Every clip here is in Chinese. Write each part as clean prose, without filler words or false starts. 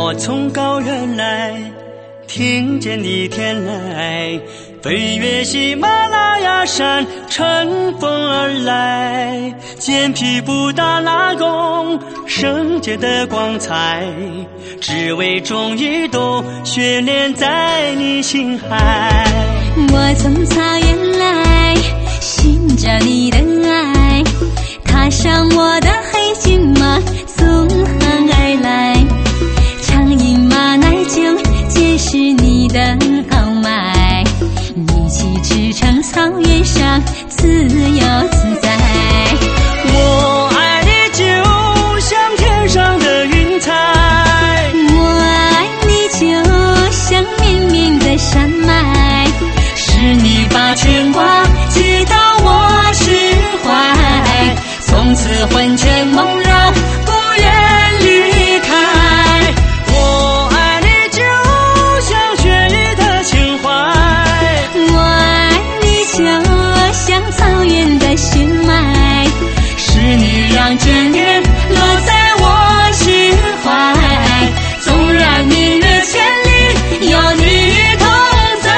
我从高原来，听见你天籁，飞越喜马拉雅山，乘风而来，肩披布达拉宫，圣洁的光彩，只为种一朵雪莲在你心海。 我从草原来，寻找你的爱，踏上我的黑骏马，纵横而来，畅饮马奶酒，见识你的豪迈，一起驰骋草原上，自由自在。 我爱你就像天上的云彩， 我爱你就像绵绵的山脉， 是你把牵挂寄到我心怀，从此魂牵梦绕，不愿离开。我爱你就像雪域的情怀， 我爱你就像草原的血脉， 是你让眷恋落在我心怀，纵然明月千里，有你同在。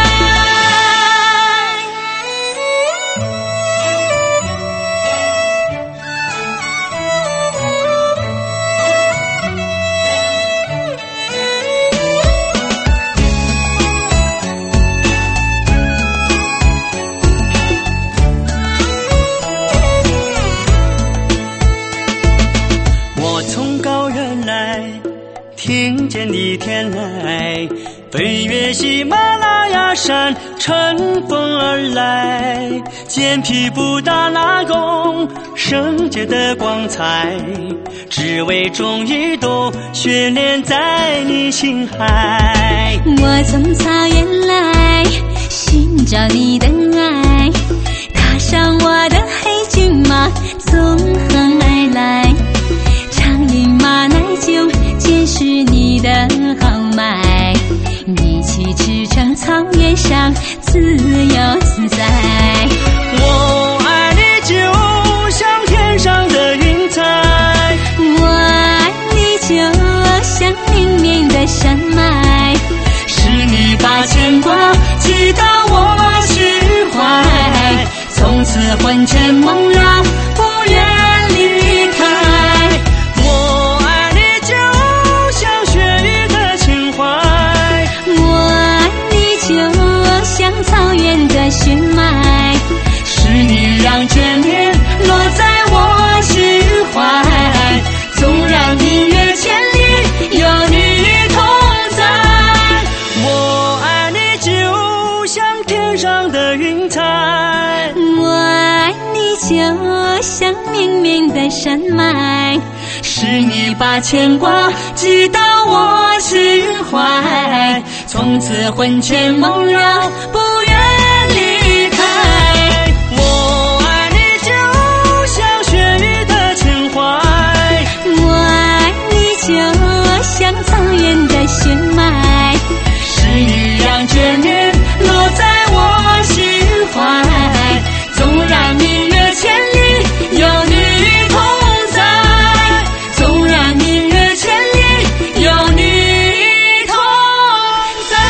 我从高原来，听见你天籁，飞越喜马拉雅山，乘风而来，肩披布达拉宫，圣洁的光彩，只为种一朵雪莲在你心海。 我从草原来，寻找你的爱，踏上我的黑骏马，纵横而来，畅饮马奶酒，见识你的豪迈，一起驰骋草原上，自由自在。 我爱你就像天上的云彩， 我爱你就像绵绵的山脉， 是你把牵挂寄到我心怀，从此魂牵梦绕，不愿离开。我爱你就像雪域的情怀， 我爱你就像草原的血脉， 是你让眷恋落在我心怀，纵然明月千里，有你同在。我爱你就像天上的云彩， 我爱你就像绵绵的山脉， 是你把牵挂寄到我心怀，从此魂牵梦绕，不愿离开。我爱你就像雪域的情怀， 我爱你就像草原的血脉， 是你让眷恋落在我心怀，纵然明月千里，有你同在，纵然明月千里，有你同在。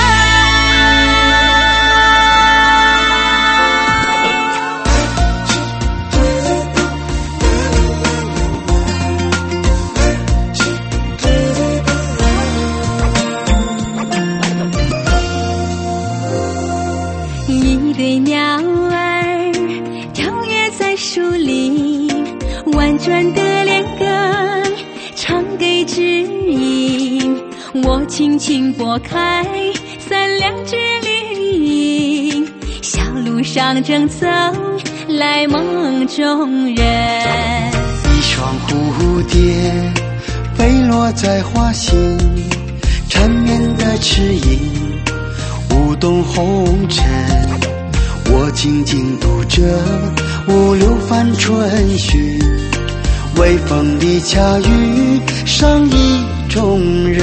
一对鸟儿跳跃在树林，婉转的恋歌唱给知音，我轻轻拨开三两枝绿荫，小路上正走来梦中人。 一双蝴蝶飞落在花心，缠绵的翅影舞动红尘，我静静读着五六番春序，微风里恰遇上一种人。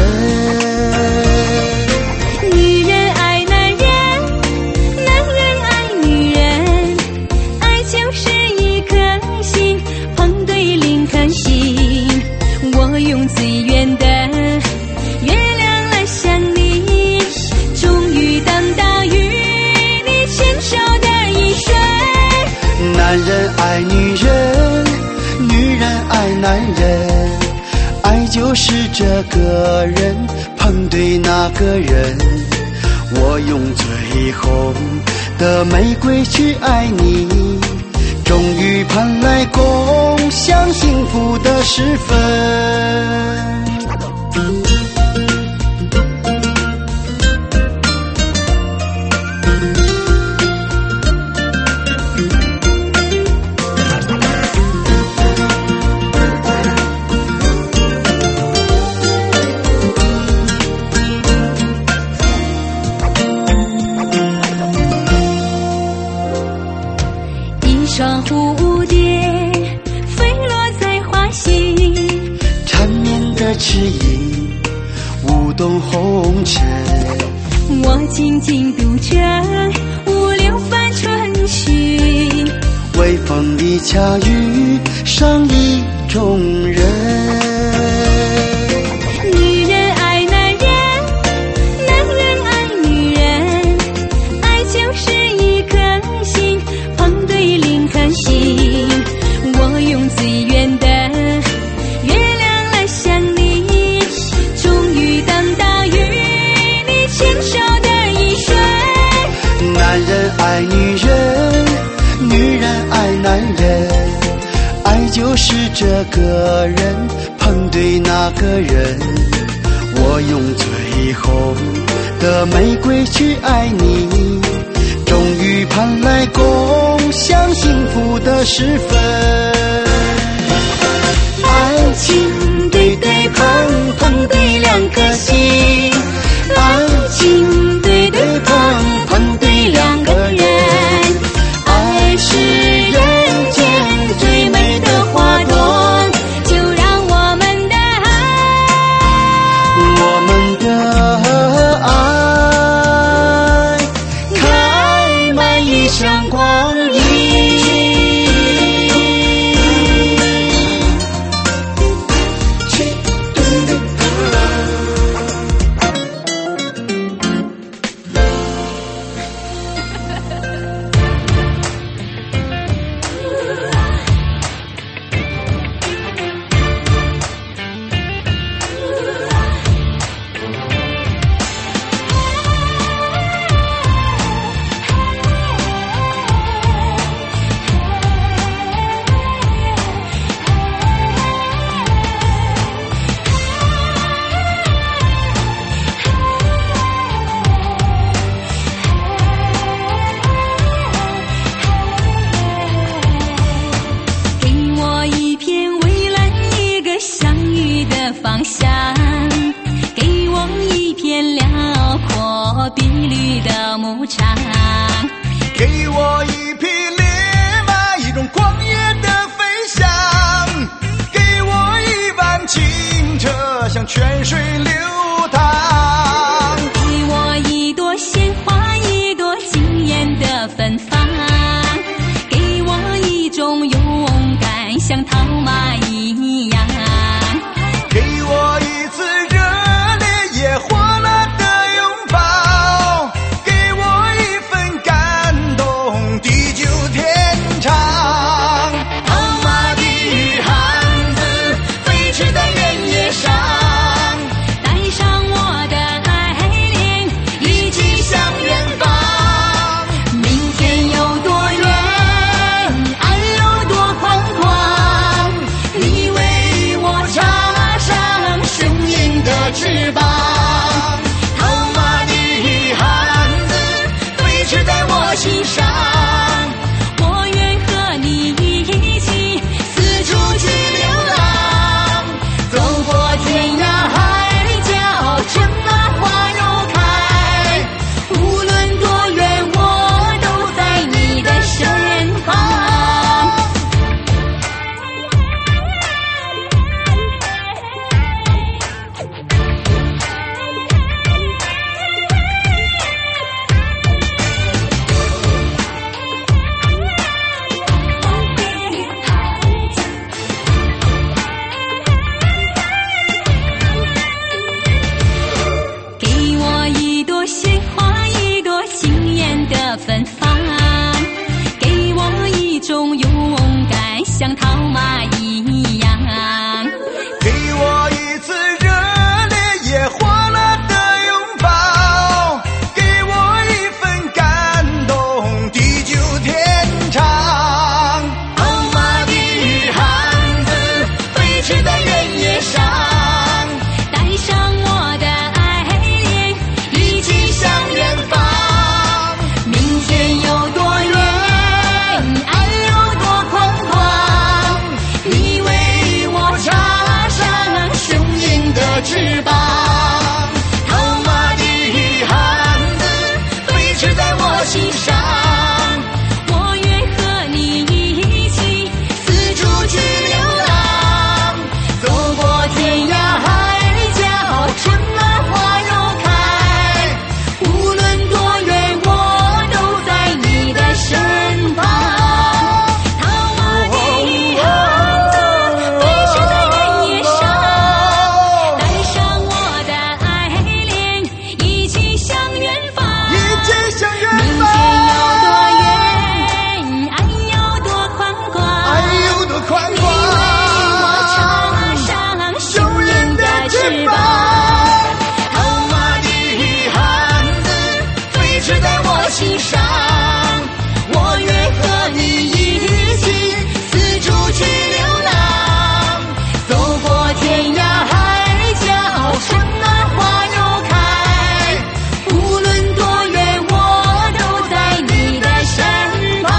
女人爱男人，男人爱女人，爱就是一颗心碰对另颗心。我用最远的远就是这个人碰对那个人，我用最红的玫瑰去爱你，终于盼来共享幸福的时分。 双蝴蝶飞落在花心， 缠绵的翅影舞动红尘， 我静静读着五六番春序， 微风里恰遇上一种人。 女人爱男人，男人爱女人，爱就是一颗心碰对另颗心，我用最远的月亮来想你，终于等到与你牵手的一瞬。 男人爱女人，女人爱男人，爱就是这个人碰对那个人，我用最红的玫瑰去爱你，终于盼来共享幸福的时分。爱情对对碰，碰对两颗心，爱情对对碰，碰对两个人，爱是人间最美的花朵，就让我们的爱开满一生光阴。方向，给我一片辽阔碧绿的牧场， 给我一匹烈马，一种狂野的飞翔，给我一碗清澈像泉水流淌， 给我一朵鲜花，一朵惊艳的芬芳，给我一种勇敢像套马一样， 给我一次热烈也火辣的拥抱，给我一份感动地久天长。套马的汉子飞驰在原野上， 带上我的爱恋， 一起向远方。 明天有多远，爱有多宽广，你为我插上雄鹰的翅膀。 套马的汉子飞驰在我心上， 我愿和你一起四处去流浪， 走过天涯海角，春暖花又开， 无论多远我都在你的身旁。 的翅膀。套马的汉子飞驰在我心上， 我愿和你一起四处去流浪， 走过天涯海角，春暖花又开， 无论多远我都在你的身旁。套马的汉子飞驰在原野上，带上我的爱恋，一起向远方。 一起向远明方。 天有多远，爱有多宽广， 爱有多宽你为广， 我插上雄鹰的翅膀。 套马的汉子飞驰在我心上，我愿和你一起四处去流浪，走过天涯海角，春暖花又开， 无论多远，我都在你的身旁。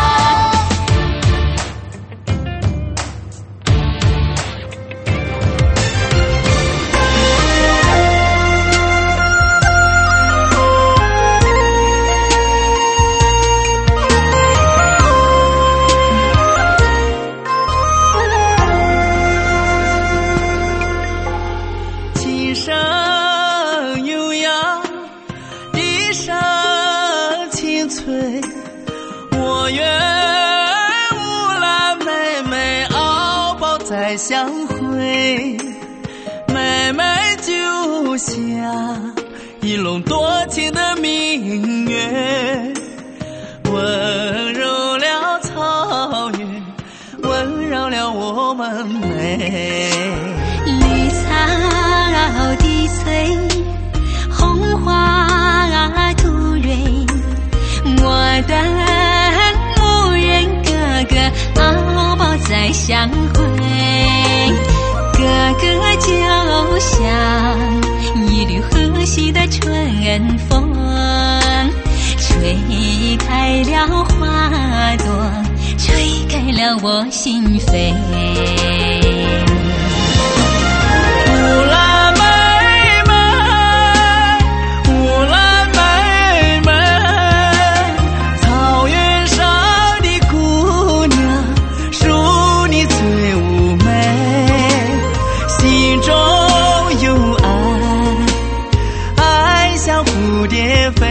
琴声悠扬，笛声清脆，我愿乌兰妹妹敖抱再相会。妹妹就像一笼多情的明月，温柔了草原，温柔了我们美。 绿草地翠，红花吐蕊，我的牧人哥哥敖抱再相会。哥哥就像一缕和煦的春风，吹开了花朵，吹开了我心扉。 乌兰妹妹，乌兰妹妹，草原上的姑娘，属你最妩媚，心中有爱，爱像蝴蝶飞，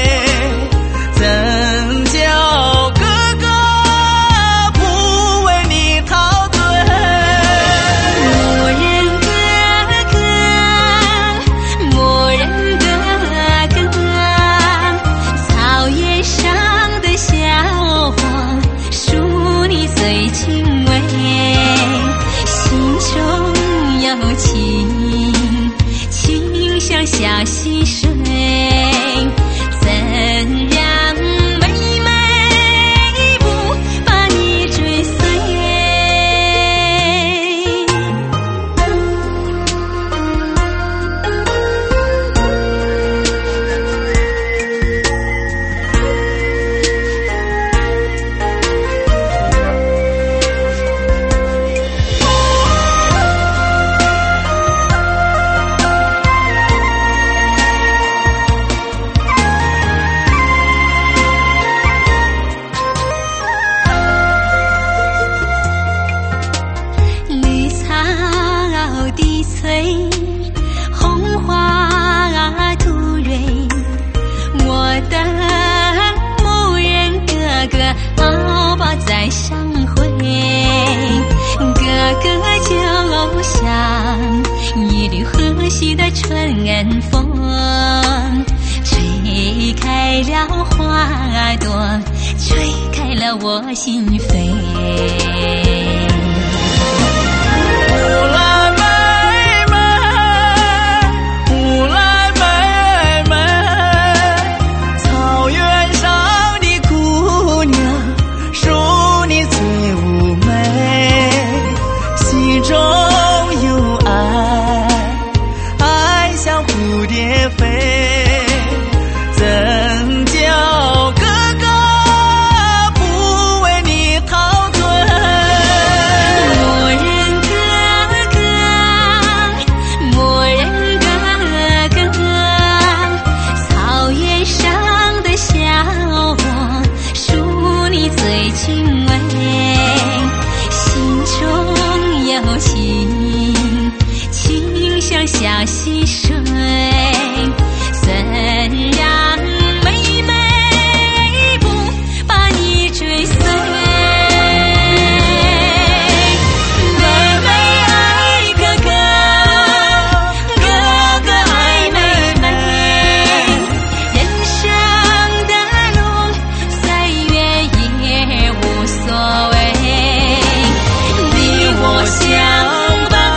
怎叫哥哥不为你陶醉？ 牧人哥哥，牧人哥哥，草原上的小花，属你最亲味，心中有情，情像小溪水，怎让妹妹不把你追随？绿草地翠，红花吐蕊，我的牧人哥哥敖抱再相会。哥哥就像一缕和煦的春风，吹开了花朵，吹开了我心扉。 乌兰妹妹，乌兰妹妹，草原上的姑娘，属你最妩媚，心中有爱，爱像蝴蝶飞，怎叫哥哥不为你陶醉？ 溪水，怎让妹妹不把你追随？妹妹爱哥哥，哥哥爱妹妹，人生的路再远也无所谓，你我相伴。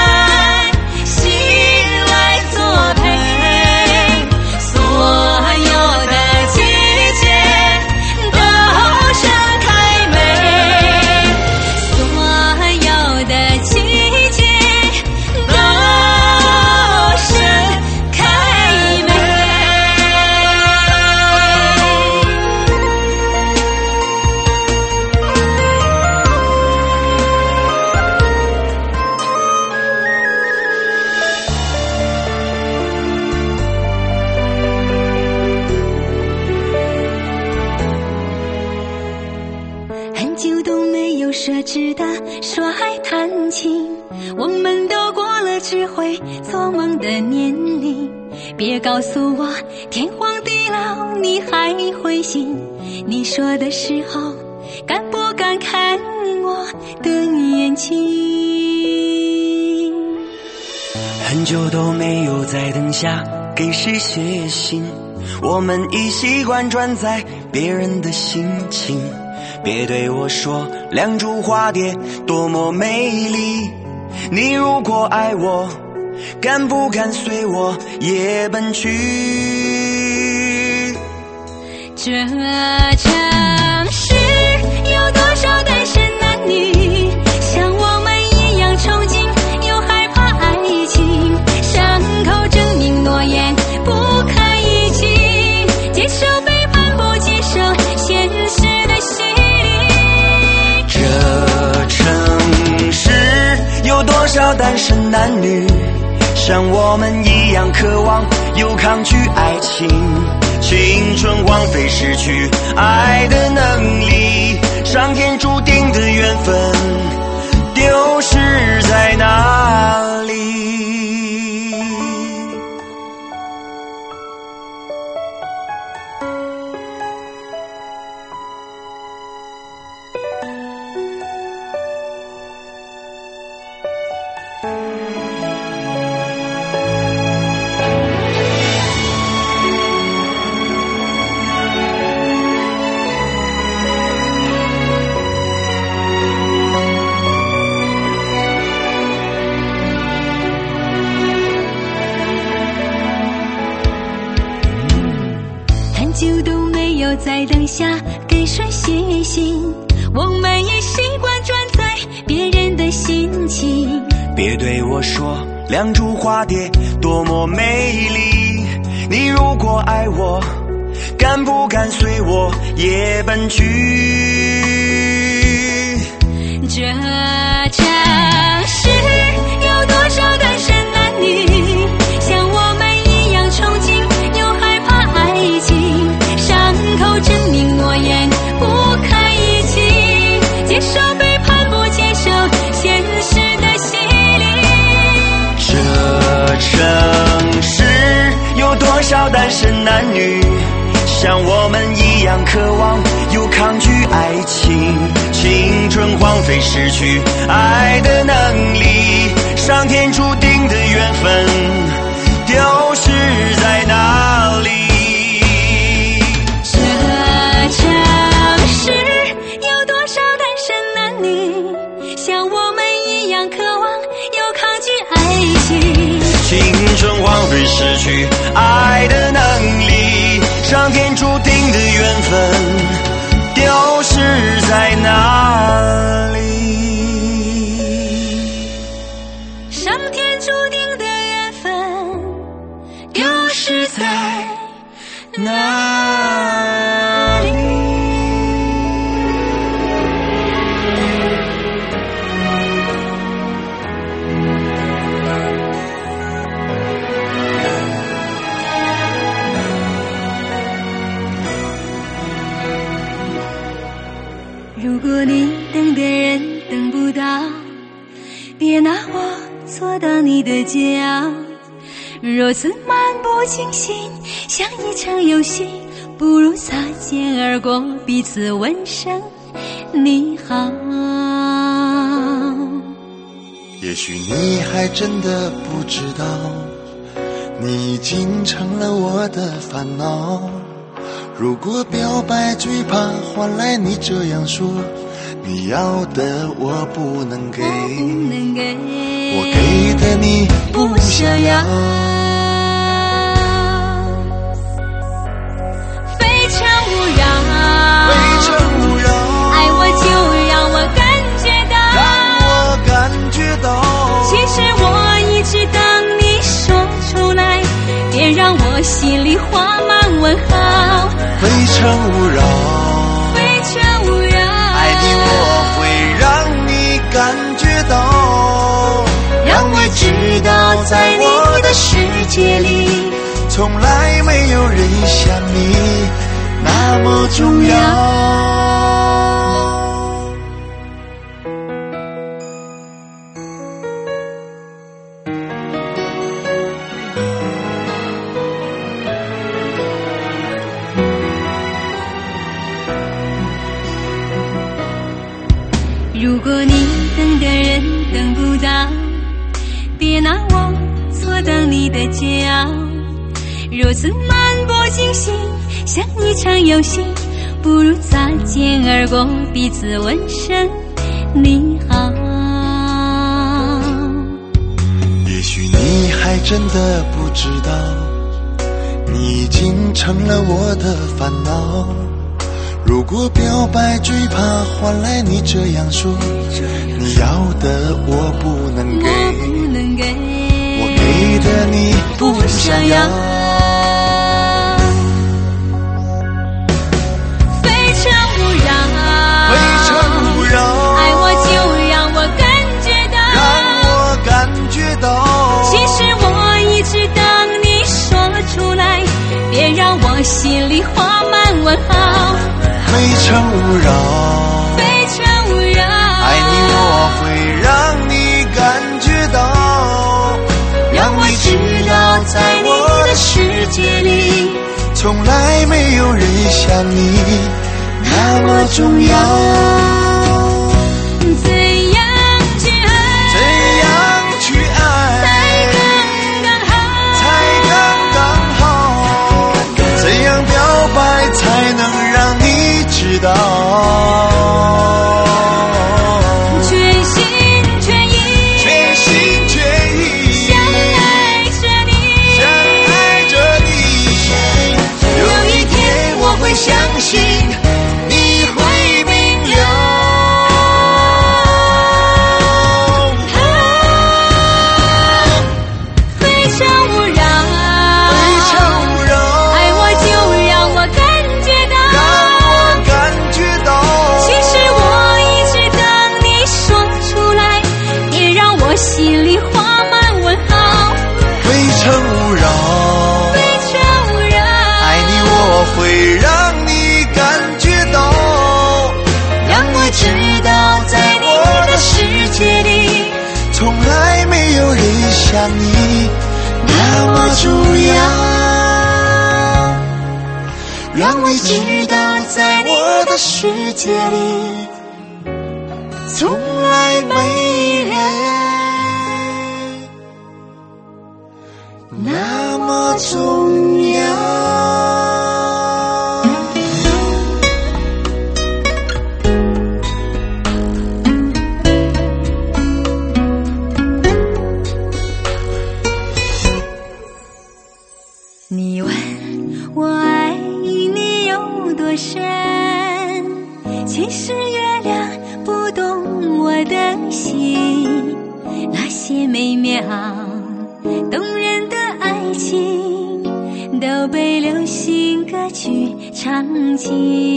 奢侈的说爱谈情，我们都过了只会做梦的年龄。别告诉我天荒地老你还会信，你说的时候敢不敢看我的眼睛？ 很久都没有在灯下给谁写信，我们已习惯转载别人的心情。别对我说两株花蝶多么美丽，你如果爱我，敢不敢随我夜奔去？ 这城市有多少单身男女，像我们一样憧憬又害怕爱情，伤口证明诺言不堪一击，接受背叛不接受现实的洗礼。 这城市有多少单身男女，像我们一样渴望又抗拒爱情，青春荒废失去爱的能力，上天注定的缘分丢失在哪里？ 久都没有在灯下给谁写信，我们也习惯转载别人的心情。 别对我说两株花蝶多么美丽，你如果爱我，敢不敢随我夜奔去？ 这城市有多少单身男女，像我们一样憧憬又害怕爱情，伤口证明诺言不堪一击，接受背叛不接受现实的洗礼。 这城市有多少单身男女，像我们一样渴望又抗拒爱情，青春荒废失去爱的能力，上天注定的缘分丢失在哪里？ 这城市有多少单身男女，像我们一样渴望又抗拒爱情， 青春荒废失去爱的能力，上天注定的缘分丢失在哪里？ 上天注定的缘分丢失在哪里？如果你等的人等不到，别拿我做当你的骄傲， 若此漫不经心，像一场游戏，不如擦肩而过，彼此问声你好。 也许你还真的不知道，你已经成了我的烦恼。如果表白最怕换来你这样说，你要的我不能给，我给的你不想要。 非诚勿扰， 非诚勿扰， 爱我就让我感觉到， 让我感觉到。 其实我一直等你说出来，别让我心里画满问号。 非诚勿扰， 非诚勿扰， 爱你我会让你感觉到，让你知道在我的世界里，从来没有人像你那么重要。 如果你等的人等不到，别拿我错当你的煎熬。若此漫不经心，像一场游戏，不如擦肩而过，彼此问声你好。 也许你还真的不知道，你已经成了我的烦恼。如果表白最怕换来你这样说，你要的我不能给，我给的你不想要。 非诚勿扰， 非诚勿扰， 爱我就让我感觉到， 让我感觉到。 其实我一直等你说出来，别让我心里画满问号。 非诚勿扰， 非诚勿扰， 爱你我会让你感觉到，让你知道在我的世界里，从来没有人像你那么重要。 怎样去爱， 怎样去爱，才刚刚好，怎样表白才能让你知道， 全心全意， 全心全意相爱着你， 相爱着你。有一天我会相信你会明了。 非诚勿扰， 非诚勿扰， 爱我就让我感觉到， 让我感觉到。 其实我一直等你说出来，别让我心里画满问号。 非诚勿扰， 非诚勿扰， 爱你我会让你感觉到，让你知道在我的世界里，从来没有人像你那么重要。让你知道在我的世界里，从来没人那么重要。 你问我爱你有多深，其实月亮不懂我的心，那些美妙动人的爱情都被流行歌曲唱尽。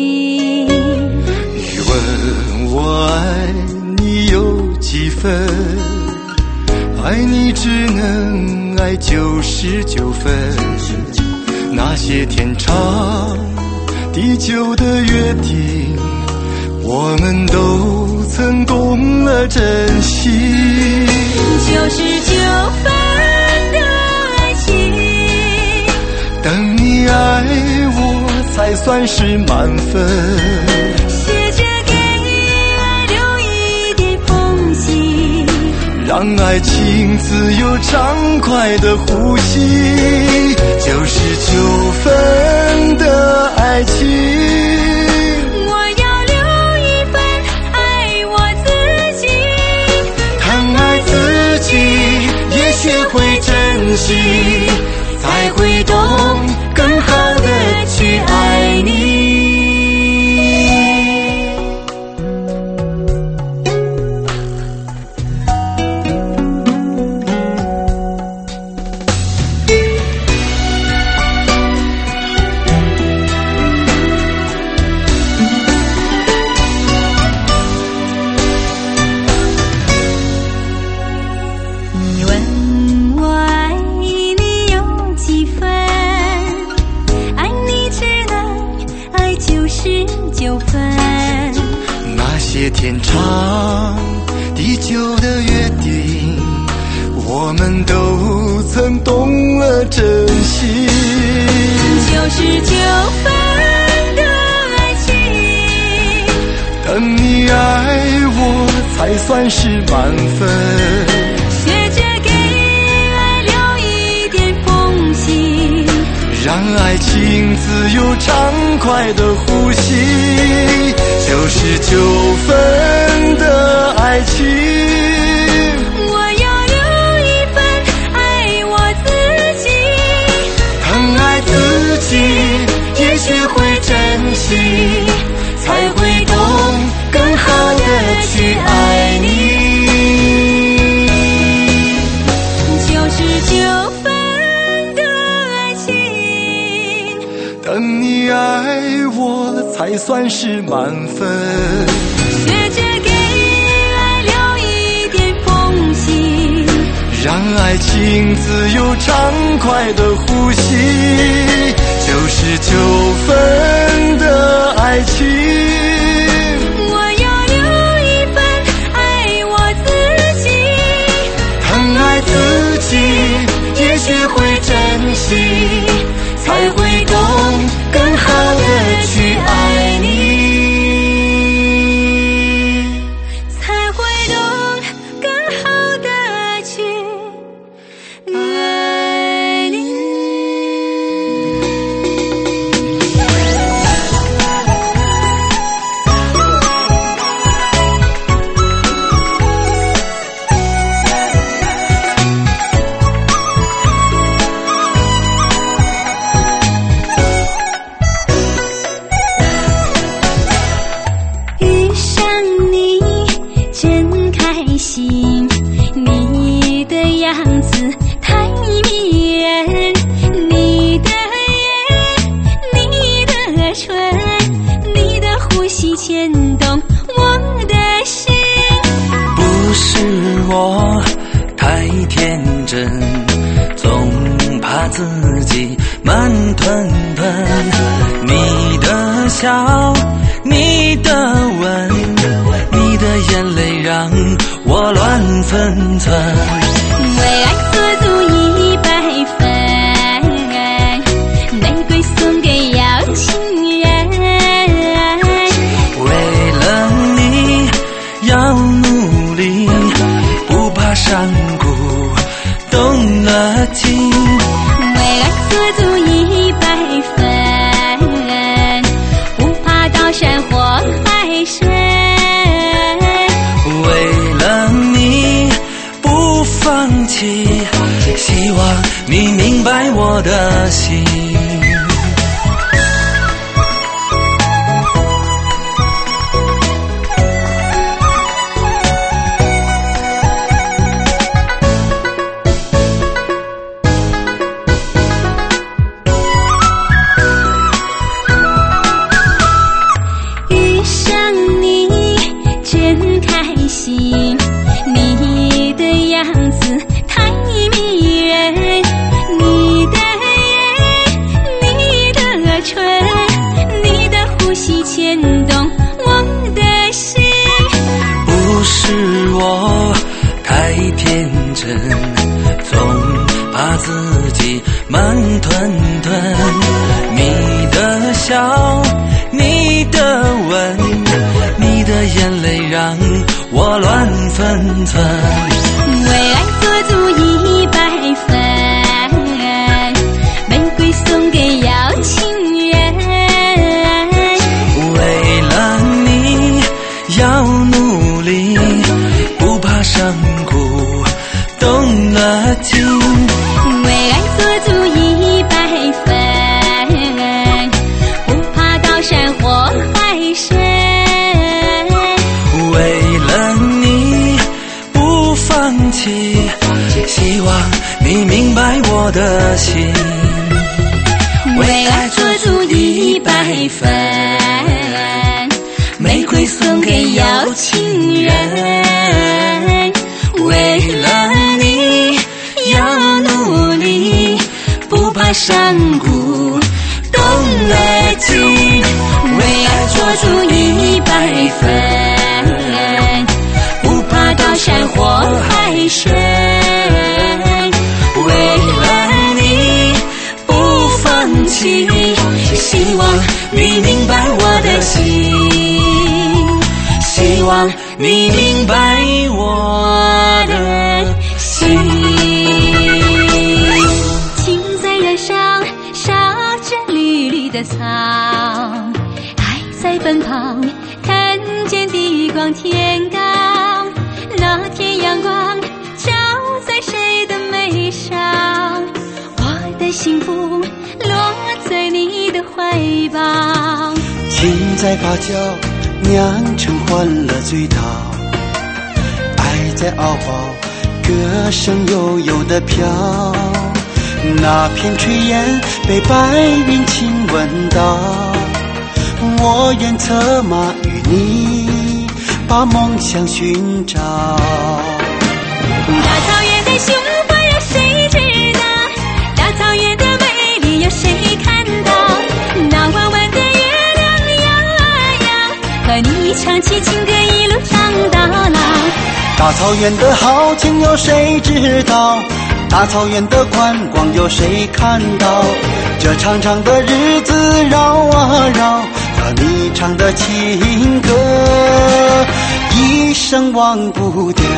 你问我爱你有几分，爱你只能爱99分。那些天长地久的约定，我们都曾懂了珍惜。 99分的爱情才算是满分。 学着给爱留一点缝隙， 让爱情自由畅快的呼吸，99分的爱情。 我要留一份爱我自己， 疼爱自己，也学会珍惜，才会懂更好的去爱你。 你问我爱你有几分，爱你只能爱99分。 那些天长地久的约定，我们都曾懂了珍惜。 99分的爱情， 等你爱我才算是满分。 学着给爱留一点缝隙， 让爱情自由畅快的呼吸，99分的爱情。 我要留一份爱我自己， 疼爱自己，也学会珍惜，才会懂更好的去爱你。 99分的爱情， 等你爱我才算是满分。 学着给爱留一点缝隙， 让爱情自由畅快的呼吸，99分的爱情。 我要留一份爱我自己， 疼爱自己，也学会珍惜，才会懂更好的去爱你， 才会懂更好的去爱你。遇上你真开心，你的样子太迷人，你的眼，你的唇，你的呼吸牵动我的心。 不是我太天真，总怕自己慢吞吞。你的笑，你的吻，你的眼泪让我乱纷纷。 为爱做足100分，玫瑰送给有情人。 为了你要努力，不怕山谷动了情。 为爱做足100分，不怕刀山火海深。 为了你不放弃，希望你明白我的心。 遇上你真开心，你的样子太迷人，你的眼，你的唇，你的呼吸牵动我的心。 不是我太天真，总怕自己慢吞吞。你的笑，你的吻，你的眼泪让我乱纷纷。 为爱做足100分，玫瑰送给有情人。 为了你要努力，不怕伤苦，动了情。 为爱做足100分，不怕高山或海深。 为了你不放弃，希望你明白我的心。 为爱做足100分，玫瑰送给有情人。为了你要努力，不怕山谷动了情。为爱做足100分，不怕高山或海深。为了你不放弃，希望你明白我的心，希望你明白我的心。情在燃烧，烧着绿绿的草，爱在奔跑，看见地光天高。那天阳光照在谁的眉上，我的幸福落在你的怀抱。 情在发酵，酿成欢乐醉倒，爱在熬爆，歌声悠悠地飘。那片炊烟被白云亲吻到，我愿策马与你把梦想寻找。 大草原的雄浑有谁知道？大草原的美丽有谁看到？那弯弯的月亮摇啊摇，和你唱起情歌一路唱到老。 大草原的豪情有谁知道？大草原的宽广有谁看到？这长长的日子绕啊绕，和你唱的情歌一生忘不掉。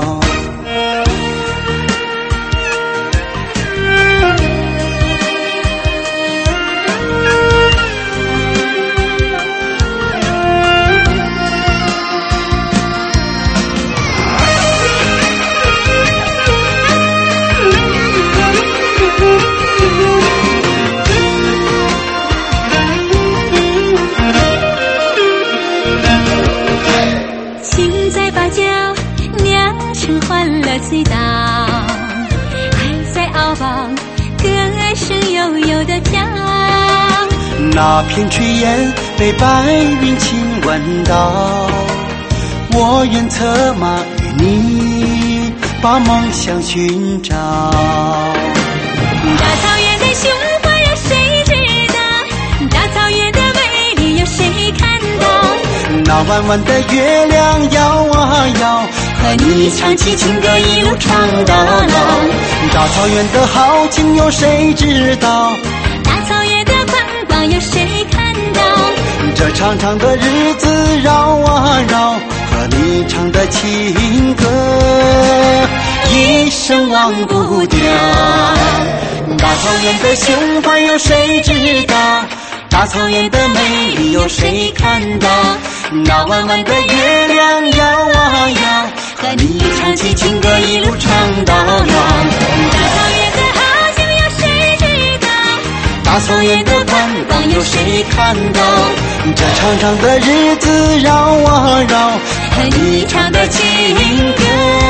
醉倒，爱在熬爆，歌声悠悠地飘。 那片炊烟被白云亲吻到，我愿策马与你把梦想寻找。 大草原的雄浑有谁知道？大草原的美丽有谁看到？ 那弯弯的月亮摇啊摇， 和你唱起情歌一路唱到老。 大草原的豪情有谁知道？ 大草原的宽广有谁看到？ 这长长的日子绕啊绕，和你唱的情歌一生忘不掉。大草原的胸怀有谁知道？大草原的美丽有谁看到？那弯弯的月亮摇啊摇， 和你唱起情歌一路唱到老。大草原的豪情有谁知道？ 大草原的宽广有谁看到？这长长的日子绕啊绕， 和你唱的情歌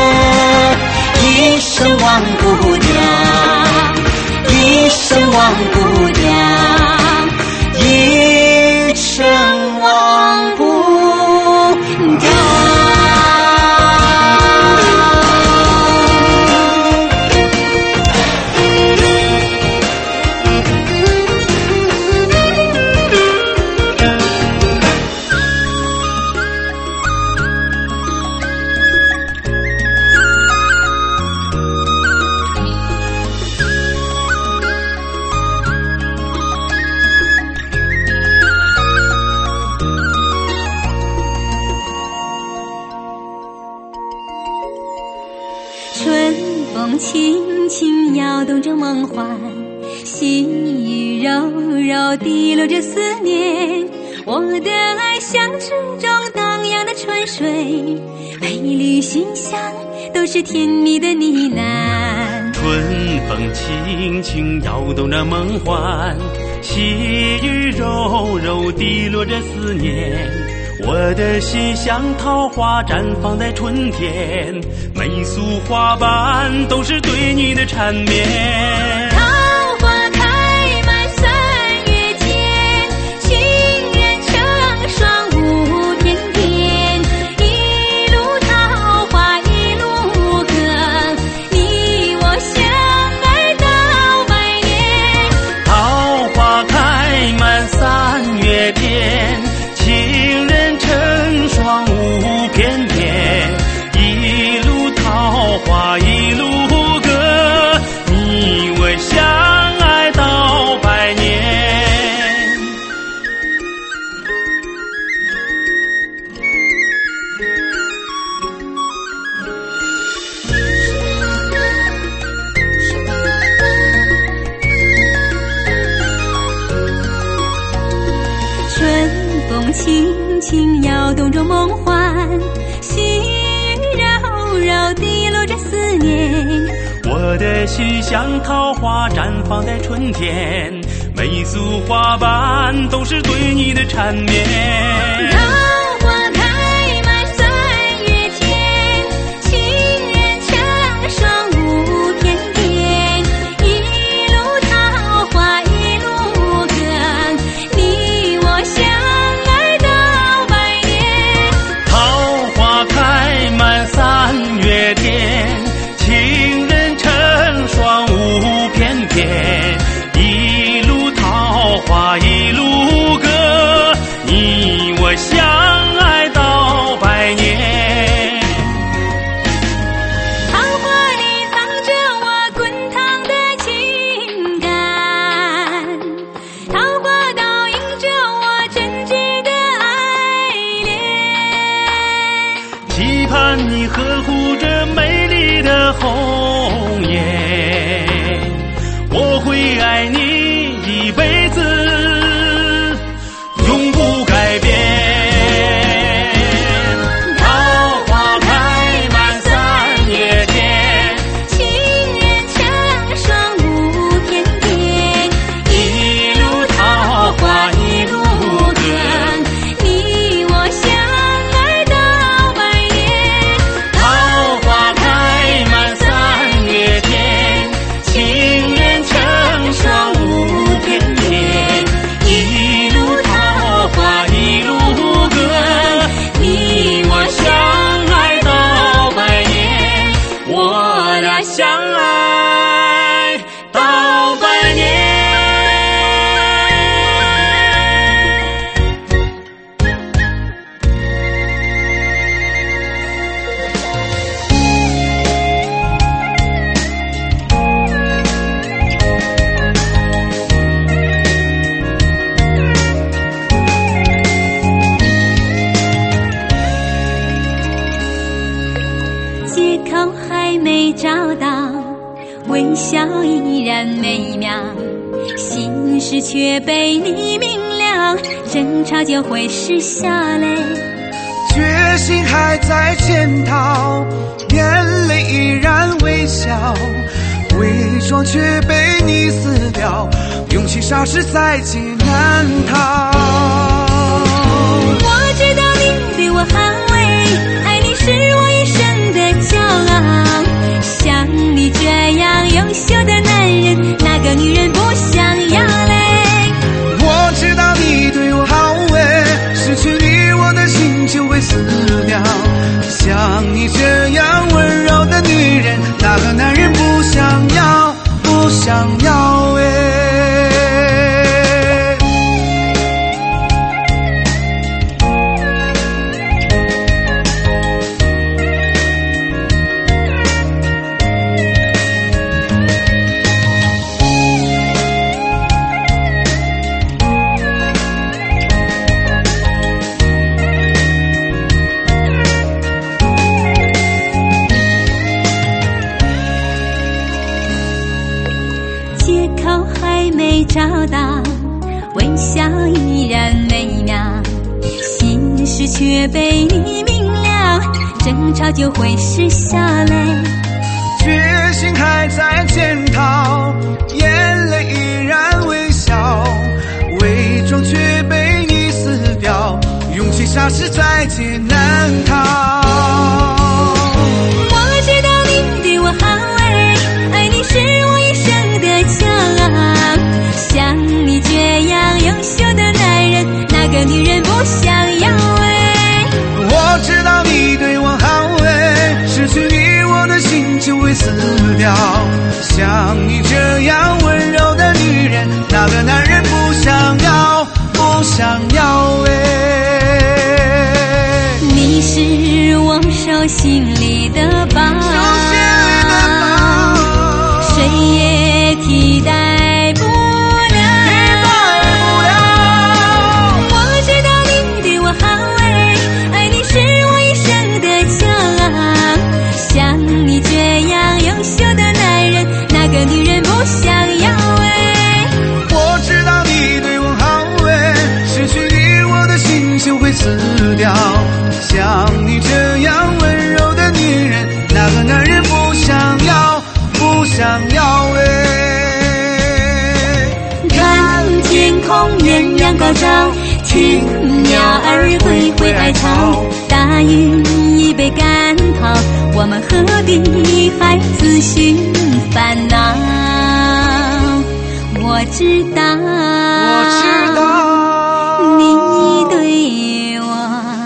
一生忘不掉，一生忘不掉，一生忘不掉。 动着梦幻，细雨柔柔滴落着思念。我的爱像池中荡漾的春水，美丽馨香都是甜蜜的呢喃。 春风轻轻摇动着梦幻，细雨柔柔滴落着思念。我的心像桃花绽放在春天，每束花瓣都是对你的缠绵。 桃花开满三月间，情人成双无边边。一路桃花一路歌，你我相爱到百年。 桃花开满三月天，情人成双无边边。一路桃花一路歌，你我相爱到百年。 春风轻轻摇动着梦幻，细雨柔柔滴落着思念。 我的心像桃花绽放在春天，每束花瓣都是对你的缠绵。 桃花开满三月天，情人成双无边边。一路桃花一路歌，你我相爱到百年。 桃花开满三月天，情人成双无边边。一路桃花一路歌，你我相爱到百年。 桃花里藏着我滚烫的情感，桃花倒映着我真挚的爱恋。 期盼你呵护着美丽的红颜，我会爱你一辈子，永不改变。桃花开满三月天， 情人成双无边边。 一路桃花一路歌，你我相爱到百年。 桃花开满三月天，情人成双无边边。一路桃花一路歌，你我相爱到百年，我俩相爱到百年。 借口还没找到，微笑依然美妙，心事却被你明了，争吵就会失效嘞。 决心还在检讨，眼泪依然微笑，伪装却被你撕掉，勇气霎时在劫难逃。 我知道你对我好爱你是我一生的骄傲，像你这样优秀的男人，哪个女人不想要嘞？ 我知道你对我好失去你我的心就会死掉，像你这样温柔的女人，哪个男人不想要不想要还没找到，微笑依然美妙，心事却被你明了，争吵就会是笑泪。 决心还在检讨，眼泪依然微笑，伪装却被你撕掉，勇气霎时在劫难逃。 我知道你对我好爱你是我一生的骄傲，像你这样优秀的男人，哪个女人不想要我知道你对我好失去你我的心就会死掉，像你这样温柔的女人，哪个男人不想要不想要你是我手心里的宝，谁也替代不了。我知道你对我好爱你是我一生的骄傲，像你这样优秀的男人，哪个女人不想要我知道你对我好失去你我的心就会死掉，像你这样温柔的女人，哪个男人不想要不想要看天空艳阳高照，听鸟儿回回哀巢，大雨已被赶跑，我们何必还自寻烦恼。我知道你对我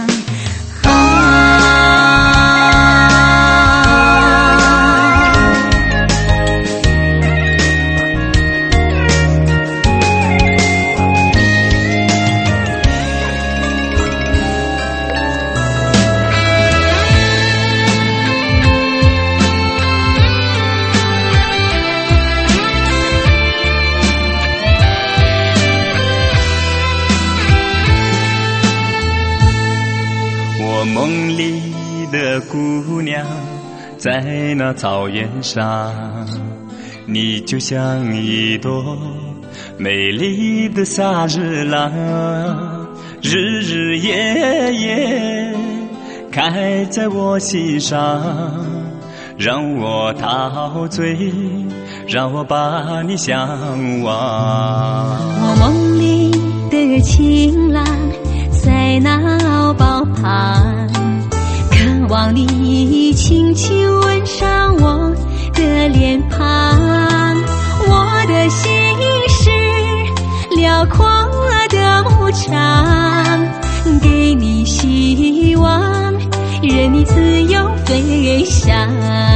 梦里的姑娘，在那草原上，你就像一朵美丽的夏日兰，日日夜夜开在我心上，让我陶醉，让我把你向往。 我梦里的情郎，在那敖包旁，渴望你轻轻吻上我的脸庞。我的心是辽阔的牧场，给你希望，任你自由飞翔。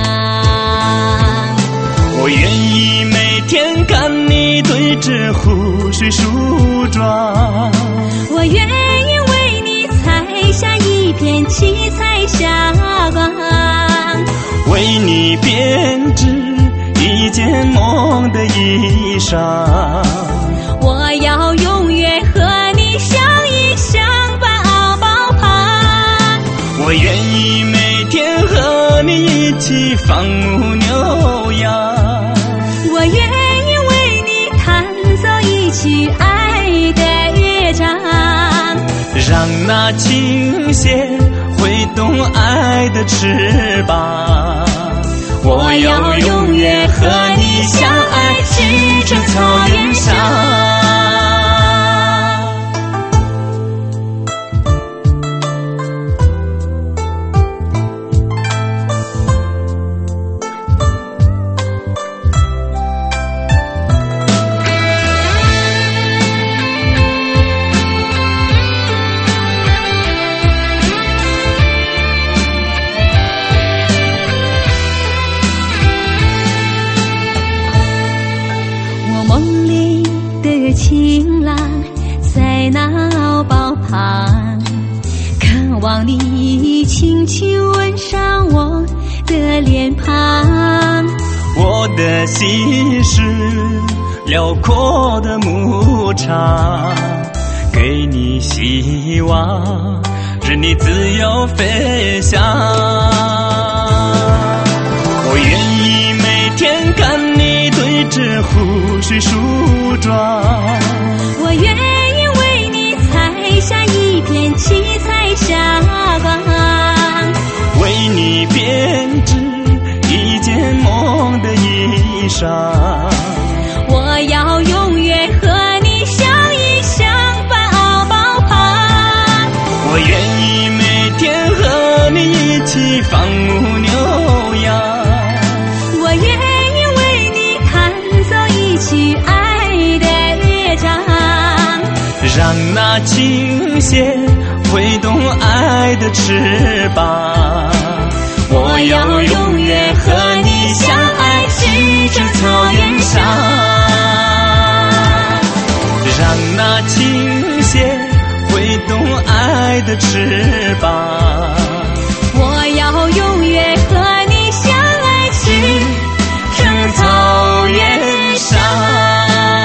我愿意每天看你对着湖水梳妆， 我愿意为你采下一片七彩霞光， 为你编织一件梦的衣裳。 我要永远和你相依相伴敖包旁， 我愿意每天和你一起放牧牛羊， 我愿意为你弹奏一曲爱的乐章， 让那琴弦挥动爱的翅膀。我要永远和你相爱，直至草原上。 情郎在那敖包旁，渴望你轻轻吻上我的脸庞。 我的心是辽阔的牧场，给你希望，任你自由飞翔。我愿意每天看你对枝胡须梳妆。 我愿意为你采下一片七彩霞光， 为你编织一件梦的衣裳。 我要永远和你相依相伴熬宝旁， 我愿意每天和你一起放牧牛羊。 我愿意为你弹奏一曲爱的乐章， 让那琴弦挥动爱的翅膀。我要永远和你相爱，直至草原上。让那琴弦挥动爱的翅膀。 我要永远和你相爱，直至草原上。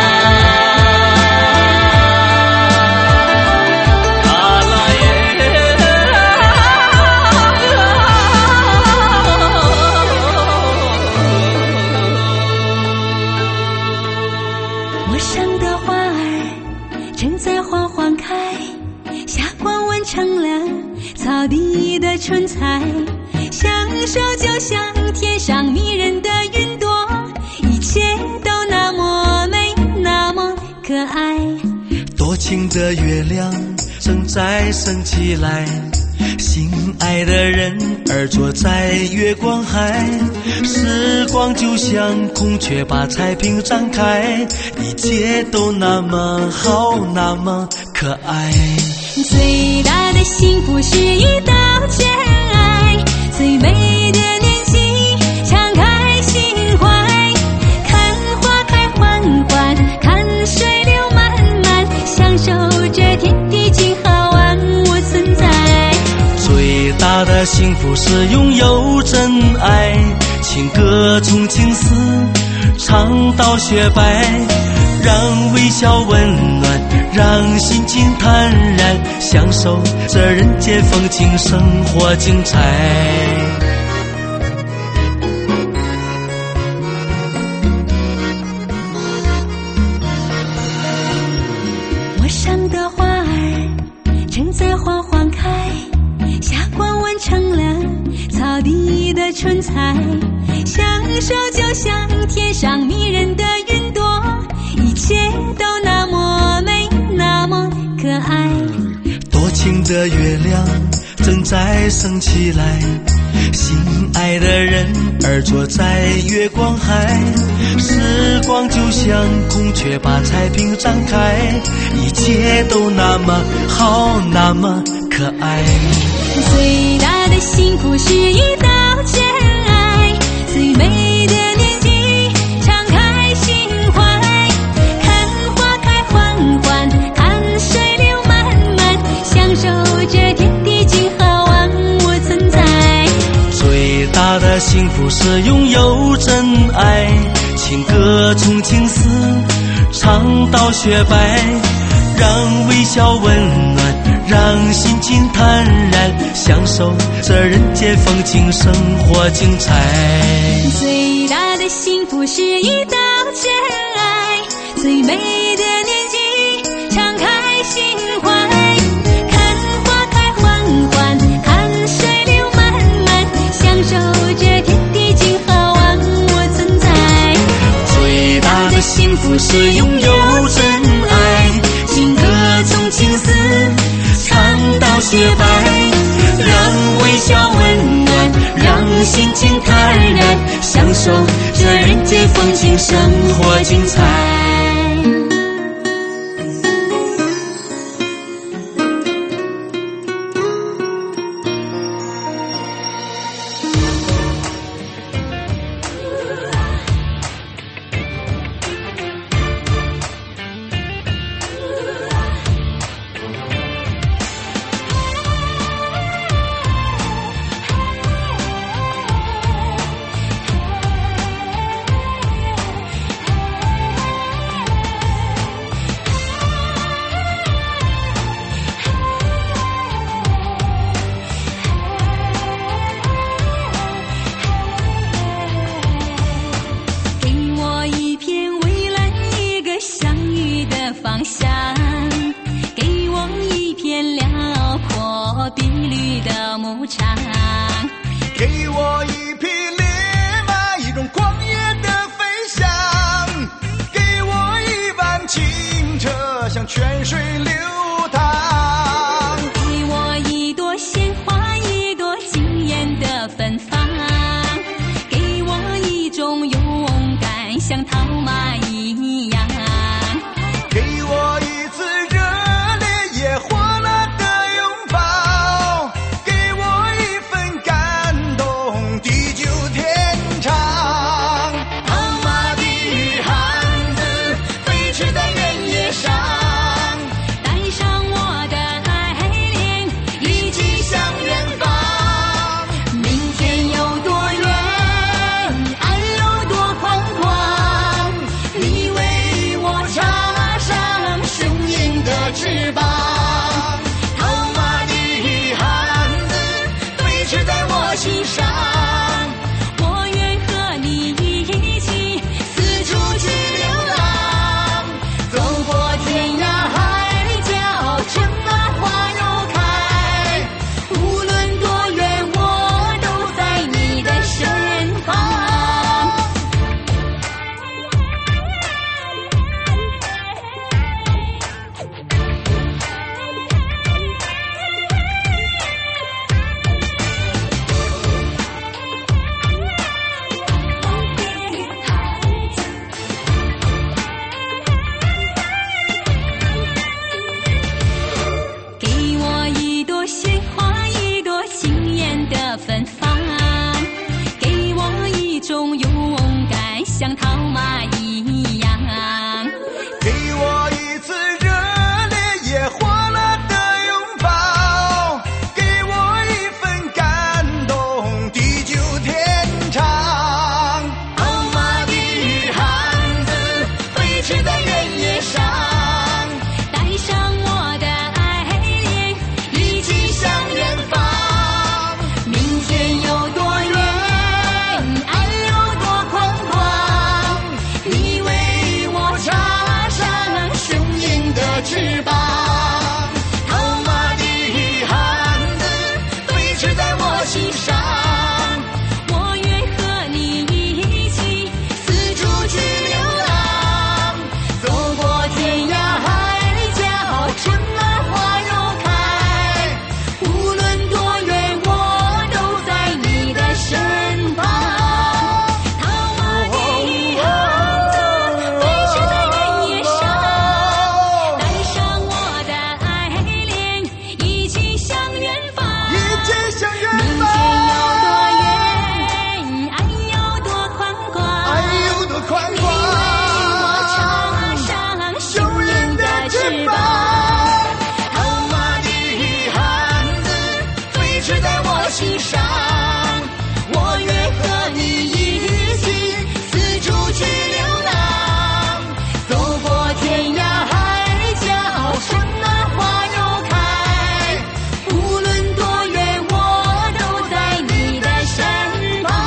陌生的花儿正在缓缓开，霞光温成了草地的春彩，享受就像天上迷人的云朵，一切都那么美，那么可爱。 多情的月亮正在升起来，心爱的人儿坐在月光海，时光就像孔雀把彩屏展开，一切都那么好，那么可爱。 最大的幸福是一道真爱，最美的年纪敞开心怀，看花开缓缓，看水流漫漫，享受这天地静好万物存在。 最大的幸福是拥有真爱，情歌从青丝唱到雪白，让微笑温暖，让心情坦然，享受这人间风情，生活精彩。 陌生的花儿正在缓缓开，霞光温成了草地的春彩，享受就像天上迷人的云朵，一切都那么美，那么可爱。 多情的月亮正在升起来，心爱的人儿坐在月光海，时光就像孔雀把彩屏展开，一切都那么好，那么可爱。 最大的幸福是一道真爱，最美的年纪敞开心怀，看花开缓缓，看水流漫漫，享受这天地静好万物存在。 最大的幸福是拥有真爱，情歌从青丝唱到雪白，让微笑温暖，让心情坦然，享受这人间风情，生活精彩。 最大的幸福是一道真爱，最美的年纪敞开心怀，看花开缓缓，看水流漫漫，享受这天地静好万物存在。 最大的幸福是拥有真爱，情歌从青丝唱到雪白，让微笑温暖，让心情坦然，享受这人间风情，生活精彩。 像泉水流淌。 给我一朵鲜花，一朵惊艳的芬芳，给我一种勇敢，像套马一样。 给我一次热烈野火辣的拥抱，给我一份感动，地久天长。套马的汉子飞驰在原野上， 带上我的爱恋，一起向远方。明天有多远，爱有多宽广，你为我插上雄鹰的翅膀。 套马的汉子飞驰在我心上， 我愿和你一起四处去流浪，走过天涯海角，春暖花又开。无论多远，我都在你的身旁。给我一朵鲜花，一朵惊艳的芬芳，给我一种勇敢，像套马一样。 给我一次热烈野火辣的拥抱，给我一份感动，地久天长。套马的汉子飞驰在原野上， 带上我的爱恋，一起向远方。明天有多远，爱有多宽广，你为我插上雄鹰的翅膀。 套马的汉子飞驰在我心上， 我愿和你一起四处去流浪，走过天涯海角，春暖花又开。无论多远，我都在你的身旁。套马的汉子飞驰在原野上，带上我的爱恋，一起向远方。 一起向远明方。 天有多远，爱有多宽广， 爱有多宽你广， 为我插上雄鹰的翅膀。 套马的汉子飞驰在我心上，我愿和你一起四处去流浪， 走过天涯海角，春暖花又开。无论多远，我都在你的身旁。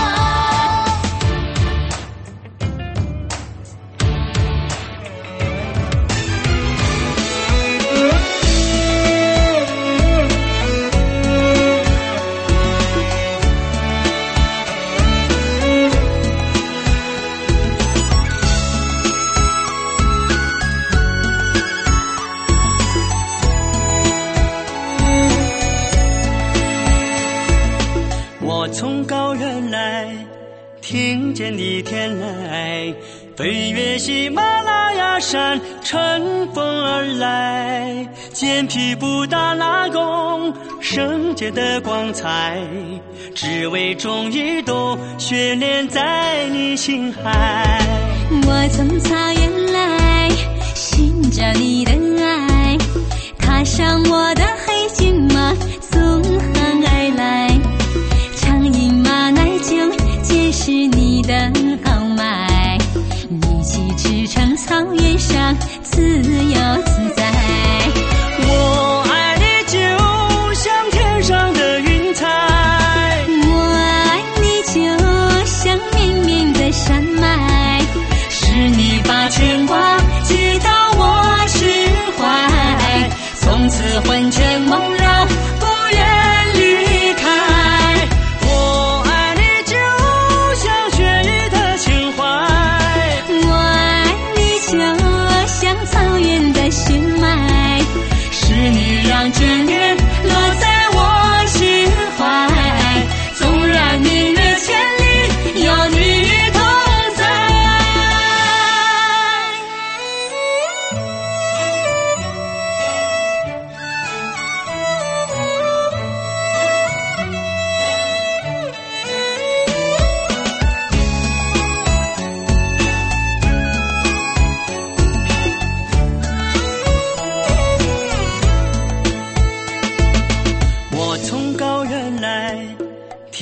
我从高原来，听见你天籁，飞越喜马拉雅山，乘风而来。肩披布达拉宫，圣洁的光彩，只为种一朵雪莲在你心海。 我从草原来，寻找你的爱，踏上我的黑骏马，纵横而来。长饮马奶酒，解释你的豪迈，一起驰骋草原上，自由自在。 我爱你就像天上的云彩， 我爱你就像绵绵的山脉， 是你把牵挂寄到我心怀，从此魂牵梦绕，不愿离开。我爱你就像雪域的情怀， 我爱你就像草原的驯马。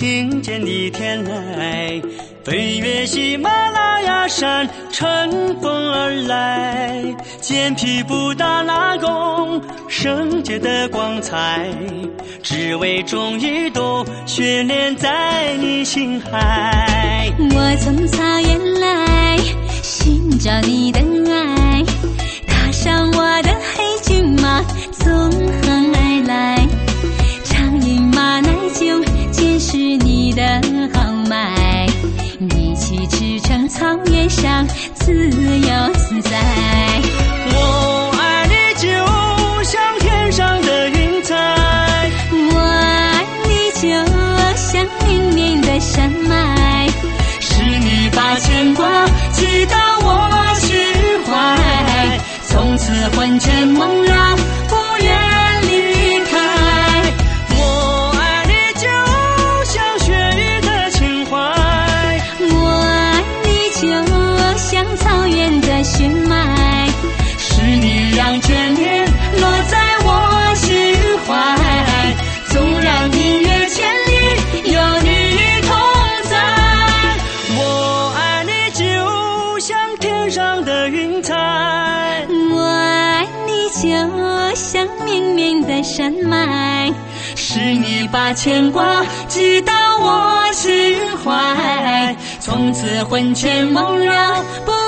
听见你天籁，飞越喜马拉雅山，乘风而来，肩披布达拉宫圣洁的光彩，只为终一度训练在你心海。 我从草原来寻找你的爱，踏上我的黑骏马纵横而来，长饮马奶酒见识你的豪迈，一起驰骋草原上自由自在。 我爱你就像天上的云彩， 我爱你就像绵绵的山脉， 是你把牵挂寄到我心怀，从此魂牵梦绕不愿离开。我爱你就像雪域的情怀， 我爱你就像草原的血脉， 是你让眷恋落在我心怀，纵然明月千里有你同在。我爱你就像天上的云彩， 我爱你就像绵绵的山脉， 是你把牵挂寄到我心怀，从此魂牵梦绕不